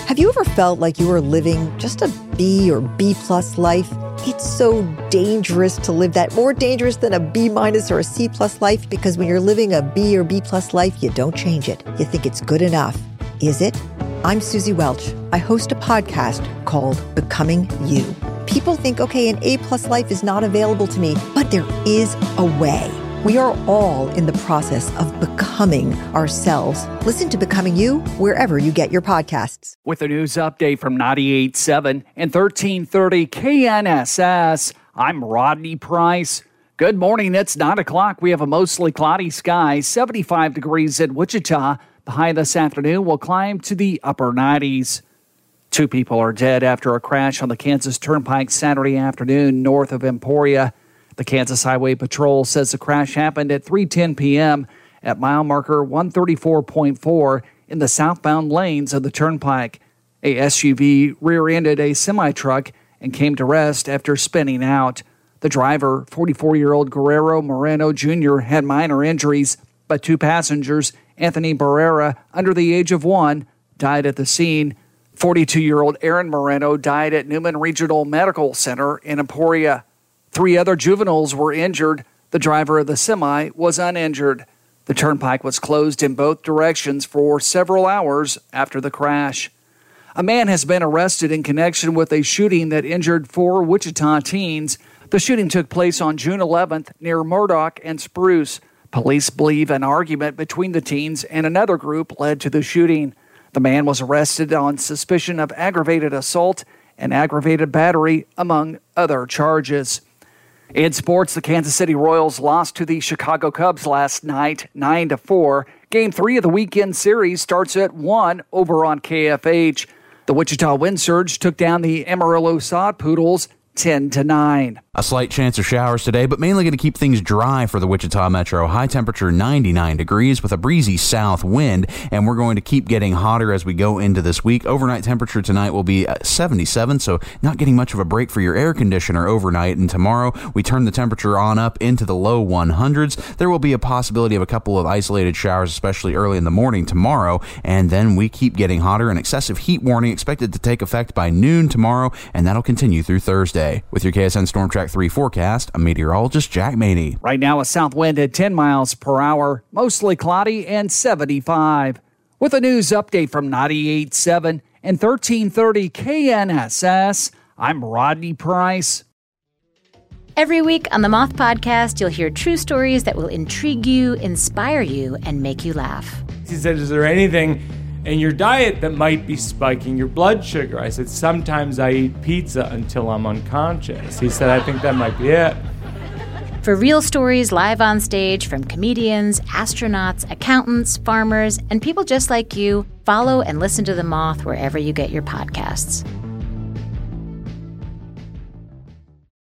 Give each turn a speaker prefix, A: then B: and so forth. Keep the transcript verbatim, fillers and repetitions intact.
A: Have you ever felt like you were living just a B or B plus life? It's so dangerous to live that, more dangerous than a B minus or a C plus life, because when you're living a B or B plus life, you don't change it. You think it's good enough. Is it? I'm Susie Welch. I host a podcast called Becoming You. People think, okay, an A plus life is not available to me, but there is a way. We are all in the process of becoming ourselves. Listen to Becoming You wherever you get your podcasts.
B: With a news update from ninety-eight point seven and thirteen thirty K N S S, I'm Rodney Price. Good morning. It's nine o'clock. We have a mostly cloudy sky, seventy-five degrees in Wichita. The high this afternoon will climb to the upper nineties. Two people are dead after a crash on the Kansas Turnpike Saturday afternoon north of Emporia. The Kansas Highway Patrol says the crash happened at three ten p.m. at mile marker one thirty-four point four in the southbound lanes of the Turnpike. A S U V rear-ended a semi-truck and came to rest after spinning out. The driver, forty-four-year-old Guerrero Moreno Junior, had minor injuries, but two passengers, Anthony Barrera, under the age of one, died at the scene. forty-two-year-old Aaron Moreno died at Newman Regional Medical Center in Emporia. Three other juveniles were injured. The driver of the semi was uninjured. The turnpike was closed in both directions for several hours after the crash. A man has been arrested in connection with a shooting that injured four Wichita teens. The shooting took place on June eleventh near Murdoch and Spruce. Police believe an argument between the teens and another group led to the shooting. The man was arrested on suspicion of aggravated assault and aggravated battery, among other charges. In sports, the Kansas City Royals lost to the Chicago Cubs last night, nine to four. Game three of the weekend series starts at one over on K F H. The Wichita Wind Surge took down the Amarillo Sod Poodles ten to nine.
C: A slight chance of showers today, but mainly going to keep things dry for the Wichita Metro. High temperature ninety-nine degrees with a breezy south wind, and we're going to keep getting hotter as we go into this week. Overnight temperature tonight will be seventy-seven, so not getting much of a break for your air conditioner overnight. And tomorrow, we turn the temperature on up into the low one hundreds. There will be a possibility of a couple of isolated showers, especially early in the morning tomorrow, and then we keep getting hotter. An excessive heat warning expected to take effect by noon tomorrow, and that'll continue through Thursday. With your K S N Storm Track three forecast, I'm meteorologist Jack Maney.
B: Right now, a south wind at ten miles per hour, mostly cloudy and seventy-five. With a news update from ninety-eight point seven and thirteen thirty K N S S, I'm Rodney Price.
D: Every week on the Moth Podcast, you'll hear true stories that will intrigue you, inspire you, and make you laugh.
E: He said, is there anything in your diet that might be spiking your blood sugar? I said, sometimes I eat pizza until I'm unconscious. He said, I think that might be it.
D: For real stories live on stage from comedians, astronauts, accountants, farmers, and people just like you, follow and listen to The Moth wherever you get your podcasts.